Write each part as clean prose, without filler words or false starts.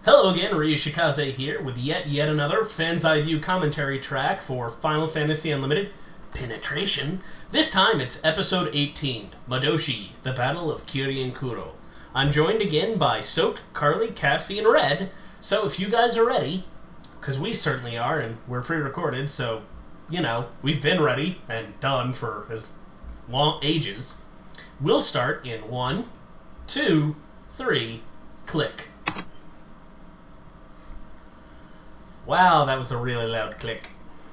Hello again, Ryushikaze here with yet another Fan's Eye View commentary track for Final Fantasy Unlimited Penetration. This time it's episode 18, Madoshi, the Battle of Kirien-Kuro. I'm joined again by Soak, Carly, Cassie, and Red, so if you guys are ready, because we certainly are, and we're pre-recorded, so, we've been ready and done for as long ages, we'll start in 1, 2, 3, click. Wow, that was a really loud click.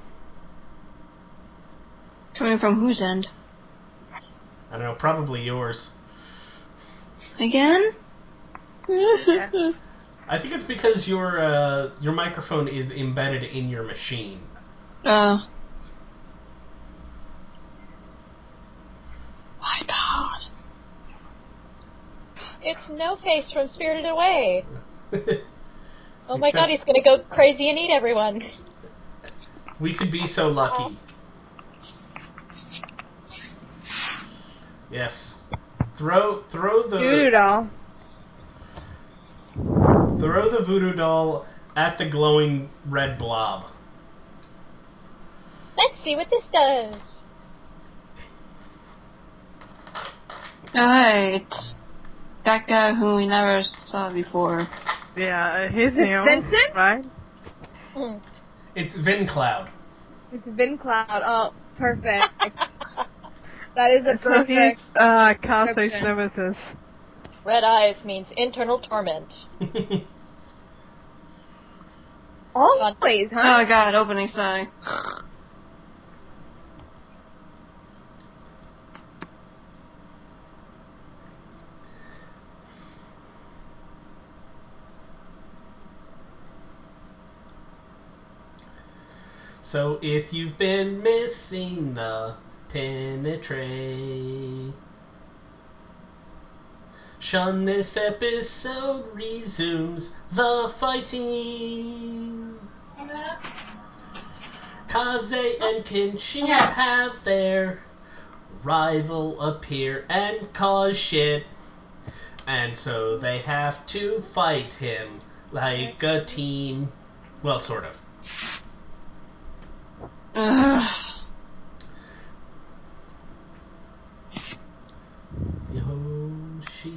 Coming from whose end? I don't know, probably yours. Again? I think it's because your microphone is embedded in your machine. My God. It's No Face from Spirited Away. Oh my Except God, he's gonna go crazy and eat everyone. we could be so lucky. Yes. Throw the Voodoo doll. Throw the voodoo doll at the glowing red blob. Let's see what this does. Hey, it's that guy who we never saw before. Yeah, he's him, Vincent? right? It's Vin Cloud. It's Vin Cloud. Oh, perfect. That is a So he's perfect Kase's description. nemesis. Red eyes means internal torment. Always, huh? Oh God, opening song. So if you've been missing the penetration, this episode resumes the fighting. Kaze and Kenshi have their rival appear and cause shit. And so they have to fight him like a team. Well, sort of. Yoshi.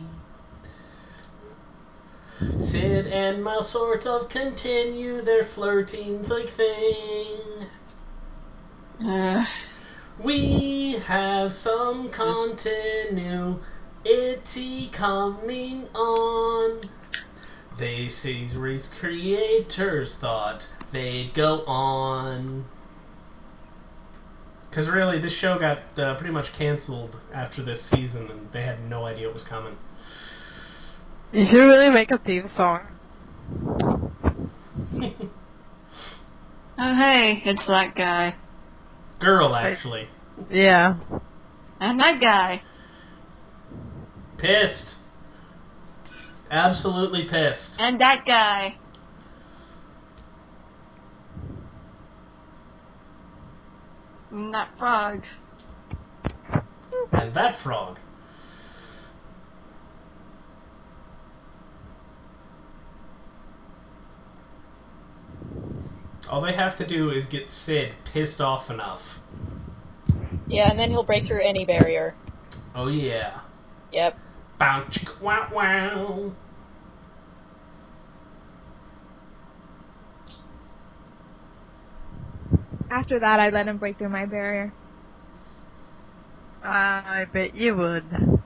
Sid and Miles sort of continue their flirting like thing. We have some continuity coming on. They say race creators thought they'd go on. Because really, this show got pretty much canceled after this season, and they had no idea it was coming. You should really make a theme song. Oh hey, it's that guy. Girl, actually. Yeah. And that guy. Pissed. Absolutely pissed. And that guy. And that frog. And that frog. All they have to do is get Sid pissed off enough. Yeah, and then he'll break through any barrier. Oh yeah. Yep. Bow chicka wow wow. After that, I'd let him break through my barrier. I bet you would.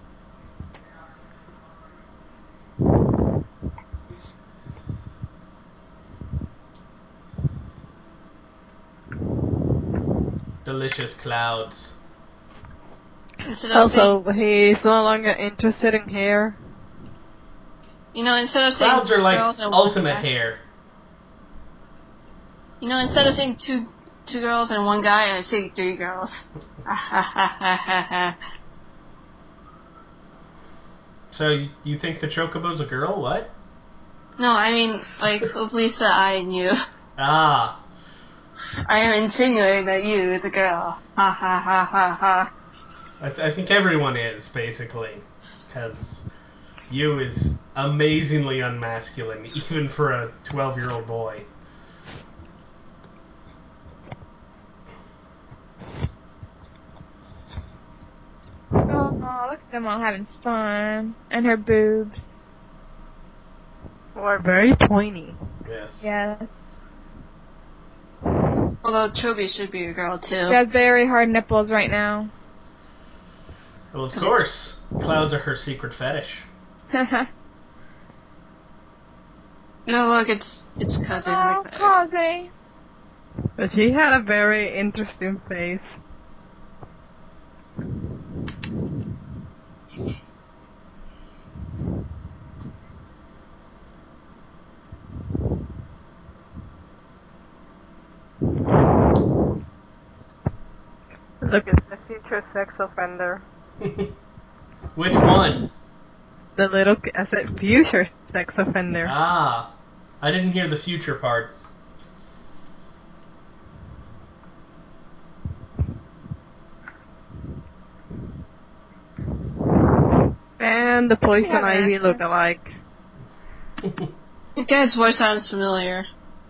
Delicious clouds. Instead of Also, he's no longer interested in hair. instead of saying Clouds are two like girls and ultimate one guy, hair. instead of saying two girls and one guy, I say three girls. So you think the Chocobo's a girl? What? No, I mean, like, Lisa, I and you. Ah. I am insinuating that you is a girl. Ha ha ha ha ha. I think everyone is, basically. Because You is amazingly unmasculine, even for a 12-year-old boy. Oh, look at them all having fun. And her boobs. Or very pointy. Yes. Yes. Although Toby should be a girl too. She has very hard nipples right now. Well, of course. Clouds are her secret fetish. No, look, it's cousin. Oh, Right there. Kaze. But she had a very interesting face. Look, it's the future sex offender. Which one? The little, I said future sex offender. Ah. I didn't hear the future part. And the Poison have an Ivy accent. look alike. The guy's voice sounds familiar.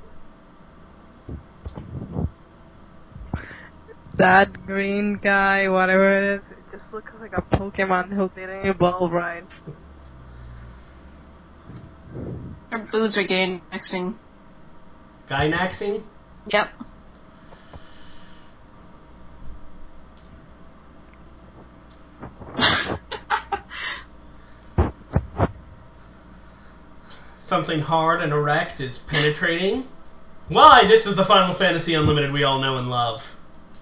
That green guy, whatever it is, it just looks like a Pokemon who didn't evolve right. Her boobs are gay mixing. Gynaxing? Yep. Something hard and erect is penetrating. Why, this is the Final Fantasy Unlimited we all know and love.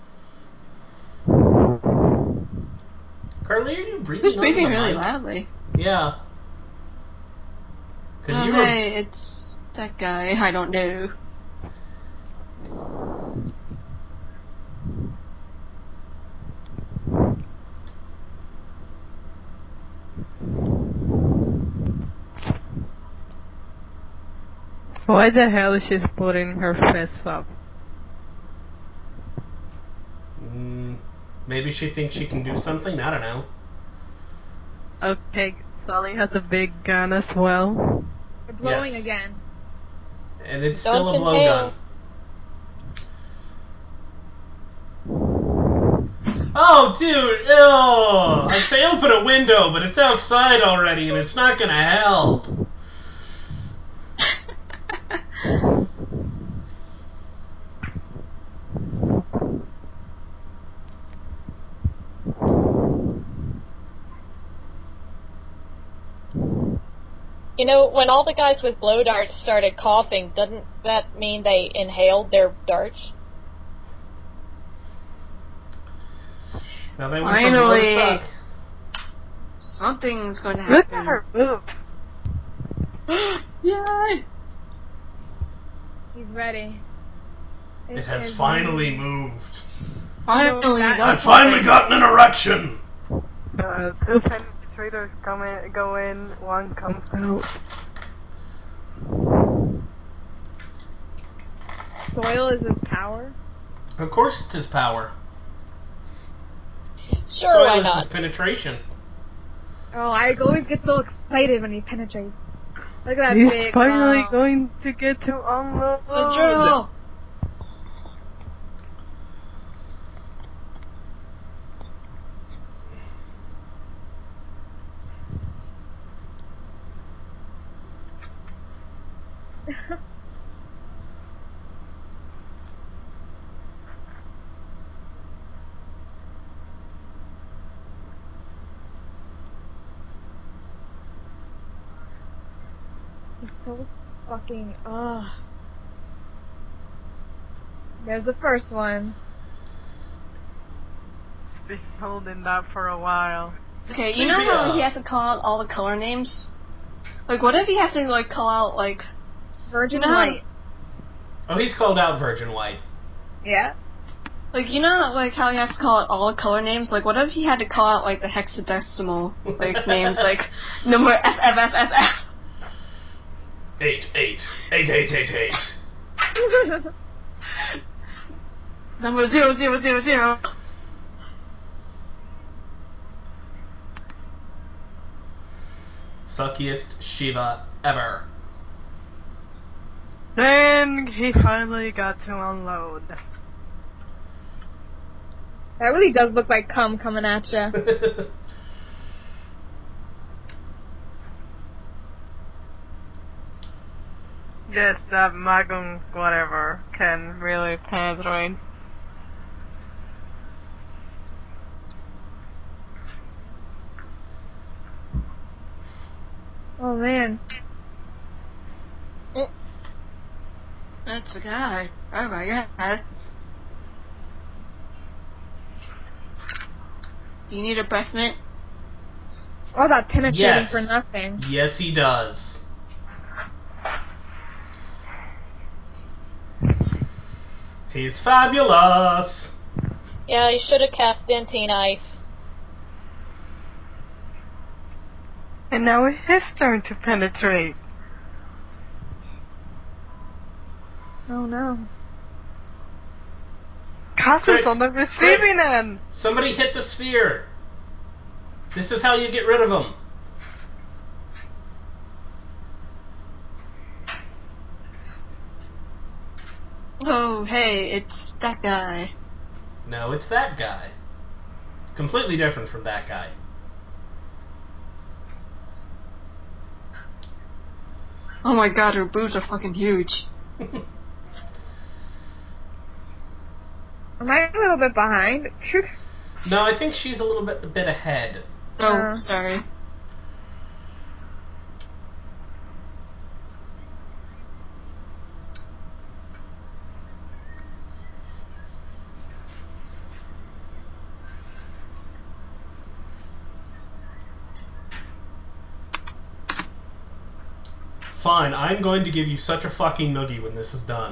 Carly, are you breathing He's onto breathing the really mic? loudly. Yeah. Because Oh, you were... hey, it's that guy. I don't know. Why the hell is she putting her fists up? Maybe she thinks she can do something? I don't know. Okay, Sully has a big gun as well. They're blowing Yes. again. And it's Don't still a blowgun. Oh, dude! Oh! I'd say open a window, but it's outside already, and it's not gonna help. You know, when all the guys with blow darts started coughing, doesn't that mean they inhaled their darts? Now they went from blow to Finally. suck. Something's going to Look happen. at her boobs. Yay! He's ready. It has is finally moved. moved. Finally, that- that's I've finally gotten an erection! Two penetrators go in, one comes out. Soil is his power. Of course it's his power. Sure, Soil why is his not? penetration. Oh, I always get so excited when he penetrates. Look at that He's big finally mouth. going to get to unload. the drill. He's so fucking, There's the first one. Been holding that for a while. Okay, you know how Sepia. he has to call out all the color names? Like, what if he has to, like, call out, like... Virgin You know- white. Oh, he's called out Virgin White. Yeah. Like, you know, like, how he has to call out all the color names? Like, what if he had to call out, like, the hexadecimal, like, names, like, number FFFFF? 8, 8, 8, 8, 8, 8. Number 0000. suckiest Shiva ever. Then he finally got to unload. That really does look like cum coming at you. Yes, that magnum whatever can really penetrate. Oh man. That's a guy. Oh my god. Do you need a breath mint? All that penetrating Yes. for nothing. Yes, he does. He's fabulous. Yeah, you should have cast Dentine Ice. And now it's his turn to penetrate. Oh no. Cass Quick, is on the receiving end. Somebody hit the sphere. This is how you get rid of him. Oh, hey, it's that guy. No, it's that guy. Completely different from that guy. Oh my god, her boobs are fucking huge. Am I a little bit behind? No, I think she's a bit ahead. Oh, sorry. Fine, I'm going to give you such a fucking noogie when this is done.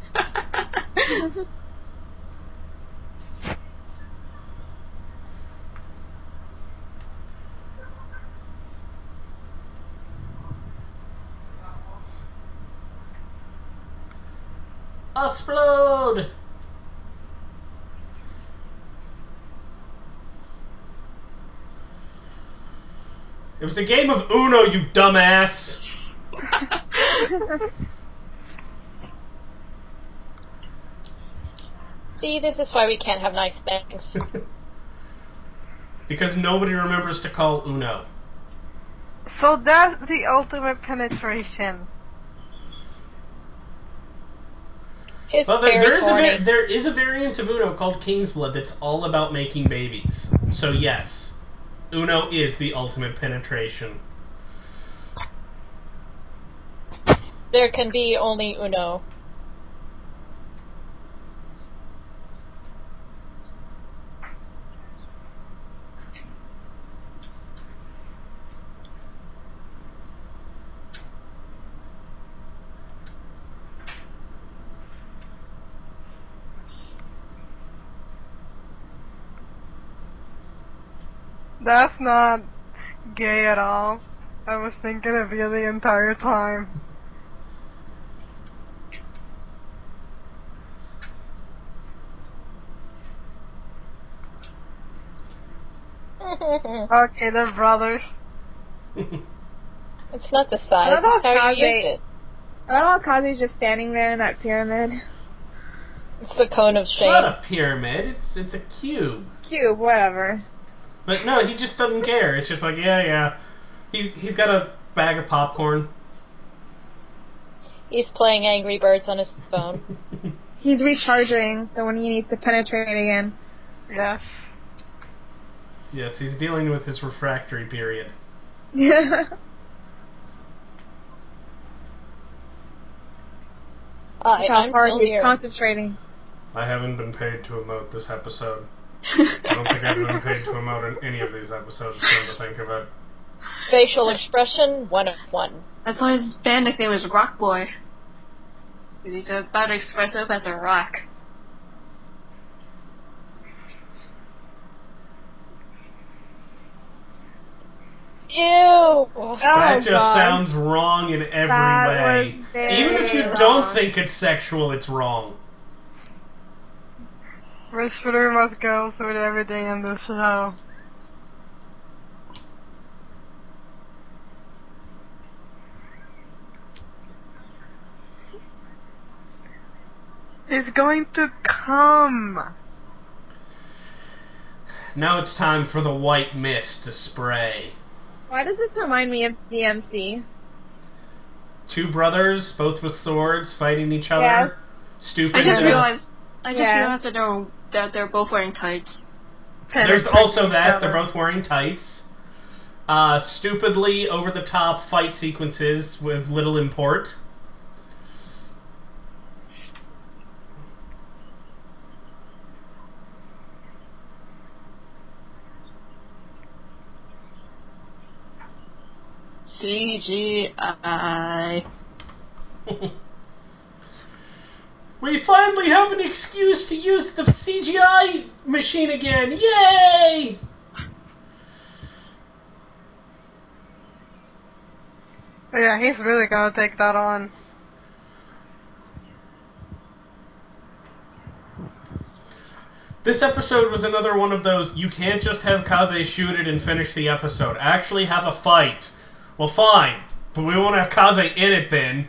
Explode! It was a game of Uno, you dumbass! See, this is why we can't have nice things. Because nobody remembers to call Uno. So that's the ultimate penetration. His Well, hair there is is horny. there is a variant of Uno called King's Blood that's all about making babies. So yes, Uno is the ultimate penetration. There can be only Uno. That's not gay at all. I was thinking of you the entire time. Okay, they're brothers. It's not the I size, love how it's how you use Kaze. it. I love how Kaze's just standing there in that pyramid. It's the cone of It's not shame. a pyramid. It's a cube. Cube, whatever. But no, he just doesn't care. It's just like yeah. He's got a bag of popcorn. He's playing Angry Birds on his phone. He's recharging, so when he needs to penetrate again. Yes. Yes, he's dealing with his refractory period. Hi, Look how I'm hard still he's here. concentrating. I haven't been paid to emote this episode. I don't think I've been paid to emote in any of these episodes, come to think of it. Facial expression 101. That's why his band nickname is Rock Boy. He's about to express up as a rock. Ew! Oh, That just God. sounds wrong in every That way. was very Even if you wrong. don't think it's sexual, it's wrong. Whisperer must go through everything in the show. He's going to come. Now it's time for the white mist to spray. Why does this remind me of DMC? Two brothers, both with swords, fighting each other. Yes. Stupid. I just Yeah. realized that they're both wearing tights. There's Penetrate also each that. other. They're both wearing tights. Stupidly over-the-top fight sequences with little import. CGI. We finally have an excuse to use the CGI machine again. Yay! Yeah, he's really gonna take that on. This episode was another one of those, you can't just have Kaze shoot it and finish the episode. Actually have a fight. Well, fine. But we won't have Kaze in it then.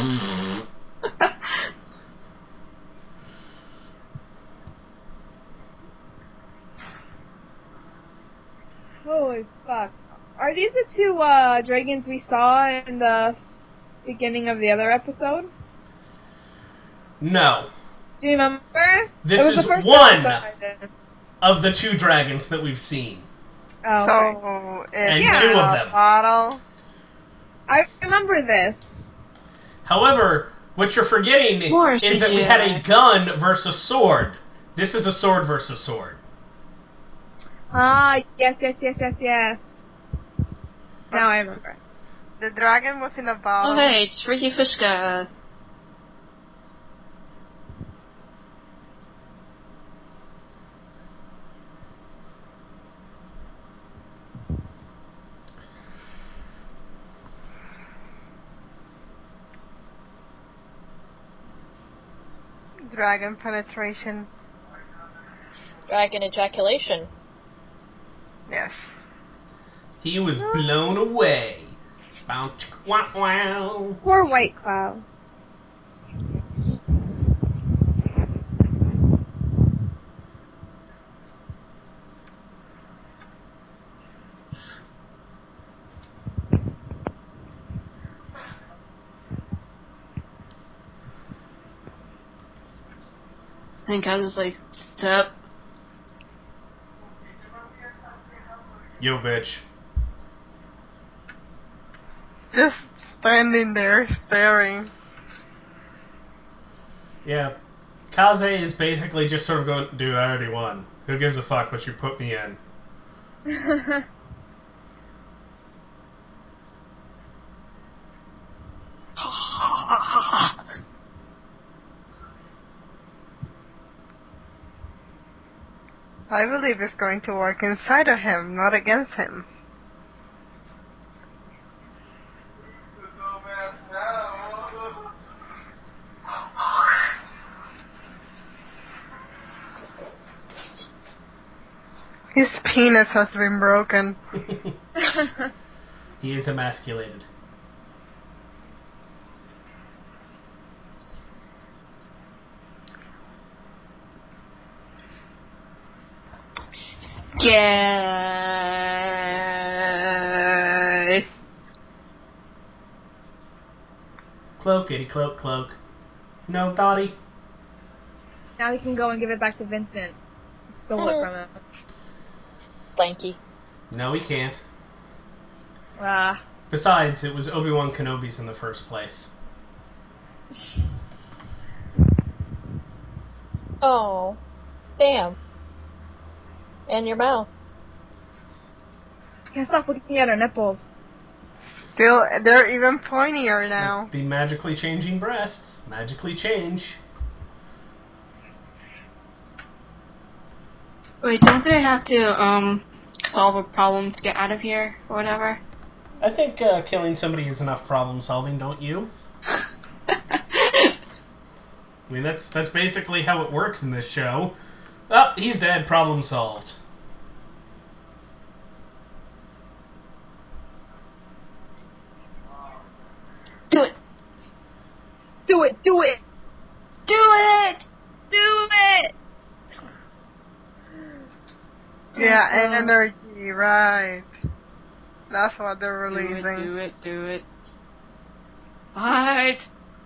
Holy fuck. Are these the two dragons we saw in the beginning of the other episode? No. Do you remember? This it was is the first one episode I did. of the two dragons that we've seen. Oh, okay. So And it's two of a them. bottle. I remember this. However, what you're forgetting More is that we had a CGI. gun versus sword. This is a sword versus sword. Ah, yes. Now I remember. The dragon was in a bottle. Oh hey, it's Ricky Fishka. Dragon penetration. Dragon ejaculation. Yes. He was blown away. Bow, chicka, wow, wow. Poor White Cloud. I think I was like, step. Yo, bitch. Just standing there staring. Yeah. Kaze is basically just sort of going, dude, I already won. Who gives a fuck what you put me in? I believe it's going to work inside of him, not against him. His penis has been broken. He is emasculated. Yay! Cloak, itty cloak, cloak. No, Dottie. Now he can go and give it back to Vincent. Stole it from him. Blanky. No, he can't. Ah. Besides, it was Obi-Wan Kenobi's in the first place. Oh. Damn. And your mouth. Can't stop looking at her nipples. Still, they're even pointier now. The magically changing breasts. Magically change. Wait, don't they have to solve a problem to get out of here or whatever? I think killing somebody is enough problem solving, don't you? I mean, that's basically how it works in this show. Oh, he's dead. Problem solved. Do it! Do it! Do it! Do it! Do it! Yeah, energy, right. That's what they're Do releasing. it. What?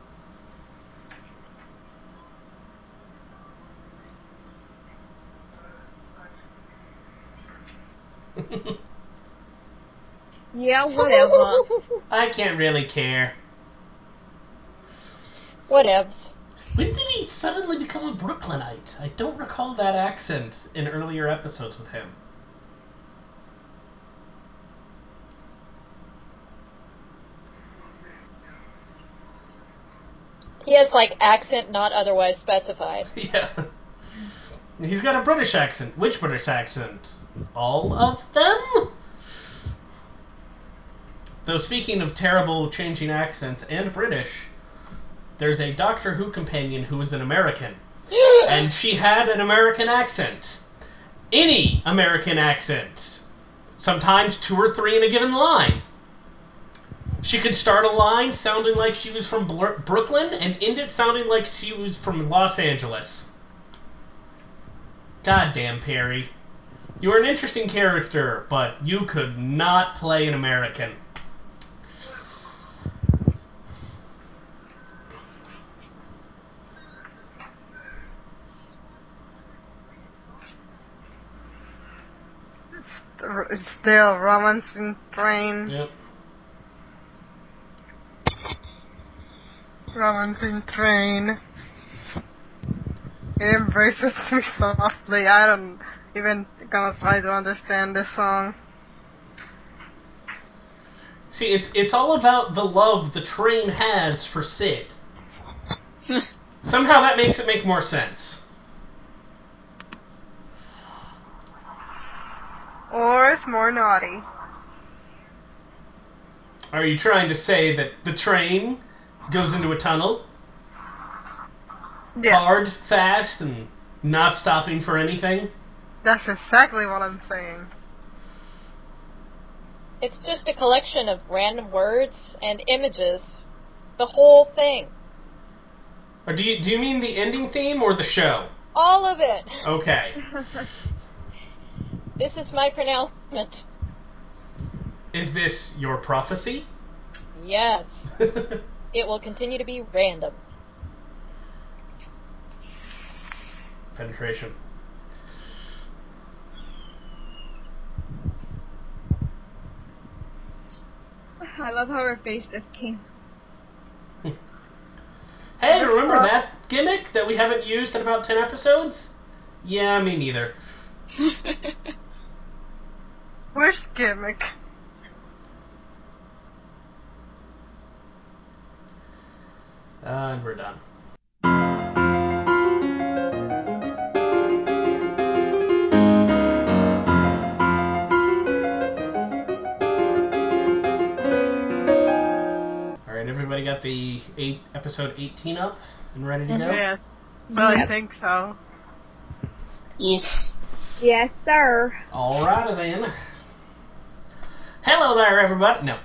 Yeah, whatever. I can't really care. Whatevs. When did he suddenly become a Brooklynite? I don't recall that accent in earlier episodes with him. He has, like, accent not otherwise specified. Yeah. He's got a British accent. Which British accent? All of them? Though speaking of terrible changing accents and British, there's a Doctor Who companion who is an American. And she had an American accent. Any American accent. Sometimes 2 or 3 in a given line. She could start a line sounding like she was from Brooklyn and end it sounding like she was from Los Angeles. Goddamn, Perry. You were an interesting character, but you could not play an American. It's still romancing train. Yep. Romancing train. It embraces me softly. I don't even gonna try to understand this song. See, it's all about the love the train has for Sid. Somehow that makes it make more sense. Or it's more naughty. Are you trying to say that the train goes into a tunnel? Yeah, Hard, fast, and not stopping for anything? that's exactly what I'm saying. It's just a collection of random words and images. The whole thing. Or do you mean the ending theme or the show? All of it. Okay. This is my pronouncement. Is this your prophecy? Yes. It will continue to be random. Penetration. I love how her face just came. Hey, remember that gimmick that we haven't used in about 10 episodes? Yeah, me neither. Which gimmick? And we're done. Alright, everybody got the episode 18 up and ready to go? Yes, I Yep. think so. Yes. Yes, sir. Alrighty then. Hello there, everybody. No.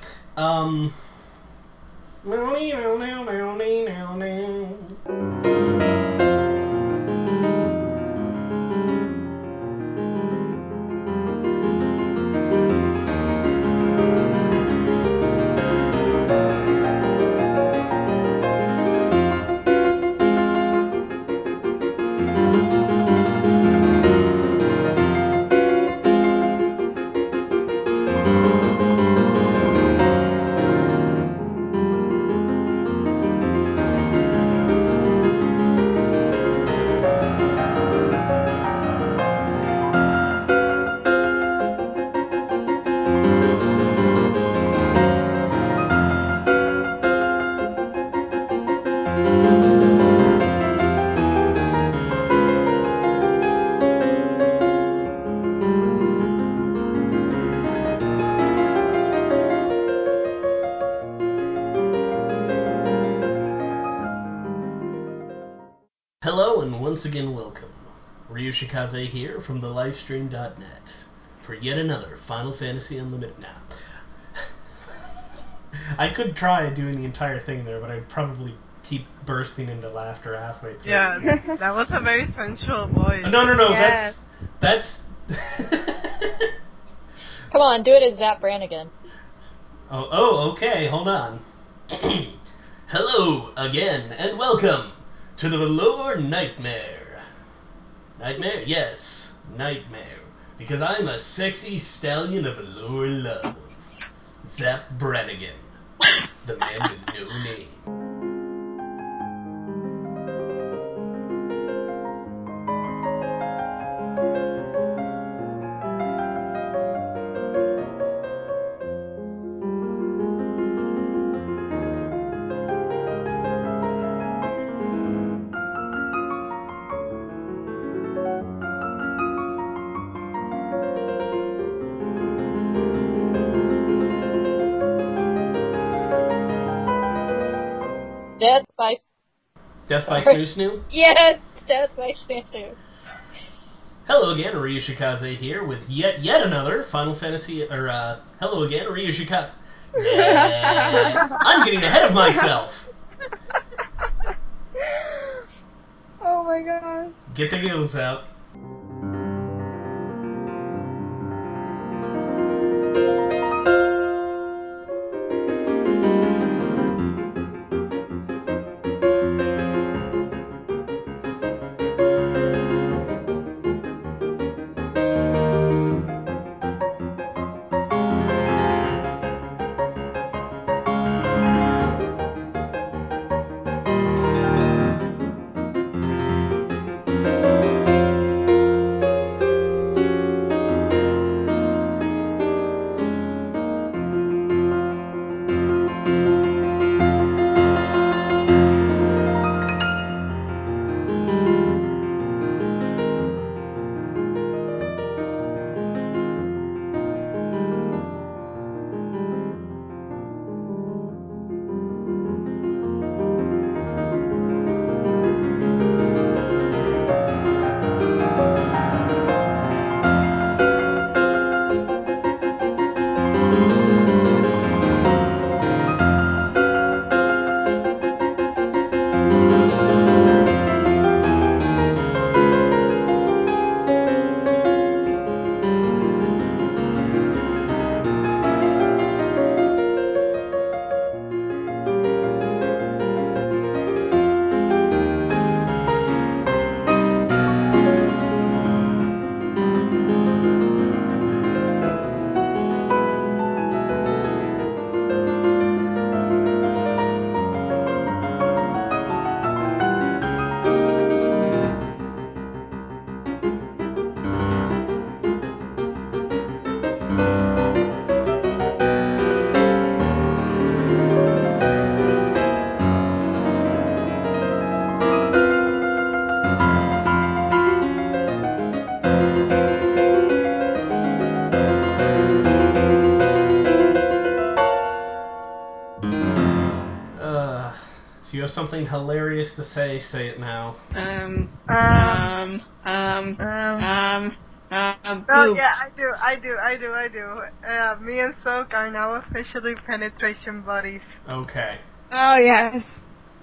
Hello and once again welcome. Ryu Shikaze here from thelifestream.net for yet another Final Fantasy Unlimited now. I could try doing the entire thing there, but I'd probably keep bursting into laughter halfway through. Yeah, that was a very sensual voice. No. Yes. That's. Come on, do it as Zap Brannigan. Oh, okay. Hold on. Hello again, and welcome to the Velour Nightmare. Nightmare? Yes, nightmare. Because I'm a sexy stallion of velour love. Zap Brannigan, the man with no name. Death by Sorry. Snoo Snoo? Yes, Death by Snoo. Hello again, Ryu Shikaze here with yet another Final Fantasy, hello again, Ryu Shikaze. I'm getting ahead of myself. Oh my gosh. Get the giggles out. If you have something hilarious to say it now. Oh Oh yeah, I do. Me and Soak are now officially penetration buddies. Okay. Oh yes.